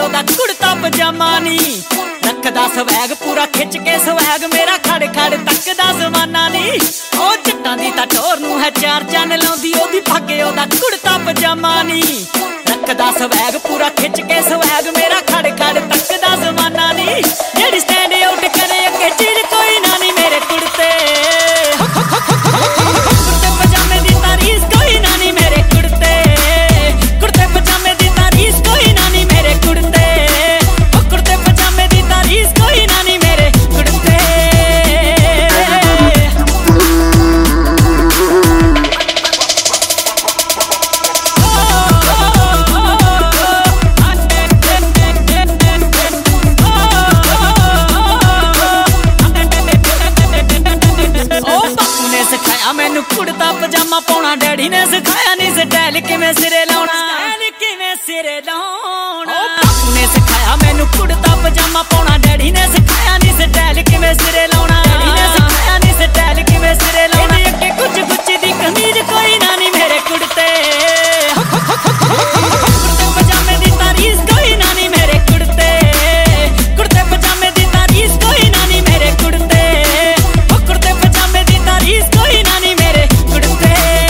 ओदा कुड़ता पजामा नी रखदा स्वैग पूरा खिच के स्वैग मेरा खड़ खड़ तकदा जमाना नी ओ जट्टां दी तां टोर नूं है चार चन्न लाउंदी ओदी पग्गे ओदा कुड़ता पजामा नी रखदा स्वैग पूरा खिच के स्वैग मेरा खड़ खड़ तकदा जमाना नी जेड़ी स्टैंड आउट करे अगे चीज कोई ना नी मेरे कुड़ते कुड़ते पजामे दी तारीफ कोई ना नी मेरे कुड़ते कुड़ते पजामे दी तारीफ कोई ना नी मेरे कुड़ते कुड़ते पजामे दी तारीफ कोई ना नी मेरे कुड़ते मैनू कुड़ता पजामा पाउणा डैडी ने सिखाया नी स्टाइल किवें सिरे लाउणा बापू ने सिखाया मैनू कुड़ता पजामा पाउणा डैडी ने सिखाया नी स्टाइल किवें सिरे लाउणा डैडी ने सिखाया नी स्टाइल किवें सिरे लाउणा अगे कुछ गुच्ची दी कमीज कोई ना नी मेरे कुड़ते कुड़ते पजामे दी तारीफ कोई ना नी मेरे कुड़ते कुड़ते पजामे दी तारीफ कोई ना नी मेरे कुड़ते कुड़ते पजामे दी तारीफ कोई ना नी मेरे कुड़ते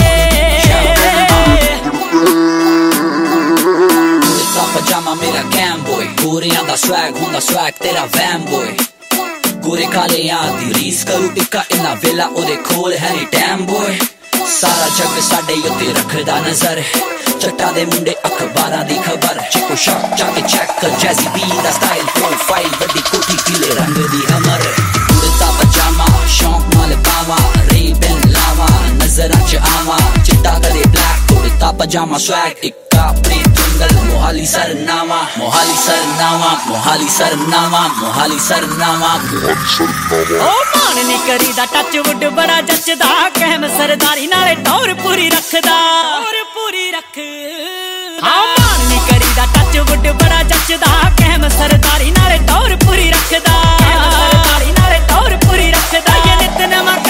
कुड़ता पजामा मेरा कैम बॉय गोरियां दा स्वैग हुंदा स्वैग तेरा वैम बॉय गोरे काले दी रीस करू टिक्का इन्ना वेला ओदे खोल है नी टैम बॉय सारा जग साडे उत्ते रखदा नजर चट्टा दे मुंडे अखबारां दी खबर चिको शॉट जाके चेक कर जैसी बी दा स्टाइल प्रोफाइल बड़ी कोठी पीले रंग दी हमर कुड़ता पजामा शौक नाल पावा रेबन लावा नजरां च आवा चिट्टा कदे ब्लैक कुड़ता पजामा स्वैग इक्का प्रीत जंगल मोहाली सरनामा मोहाली सरनामा मोहाली सरनामा मोहाली सरनामा ओ मान नी करीदा टच वुड बड़ा जचदा कहम सरदारी नाले टौर पूरी रखदा हाँ मान नी करीदा टच वुड बड़ा जचदा कहम सरदारी नाले टौर पूरी रखदा सरदारी नाले टौर पूरी रखदा ये नित नवा